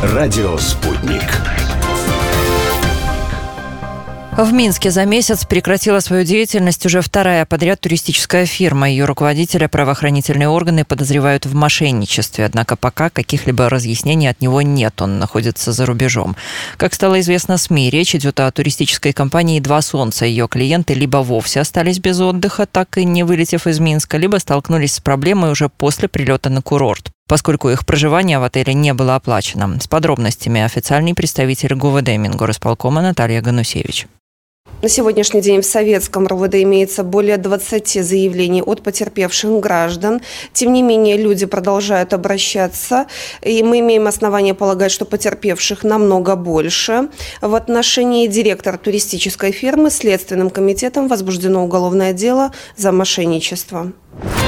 Радио «Спутник». В Минске за месяц прекратила свою деятельность уже вторая подряд туристическая фирма. Ее руководителя правоохранительные органы подозревают в мошенничестве. Однако пока каких-либо разъяснений от него нет. Он находится за рубежом. Как стало известно СМИ, речь идет о туристической компании «Два солнца». Ее клиенты либо вовсе остались без отдыха, так и не вылетев из Минска, либо столкнулись с проблемой уже после прилета на курорт, поскольку их проживание в отеле не было оплачено. С подробностями официальный представитель ГУВД Мингорисполкома Наталья Ганусевич. На сегодняшний день в Советском РОВД имеется более 20 заявлений от потерпевших граждан. Тем не менее, люди продолжают обращаться, и мы имеем основания полагать, что потерпевших намного больше. В отношении директора туристической фирмы Следственным комитетом возбуждено уголовное дело за мошенничество.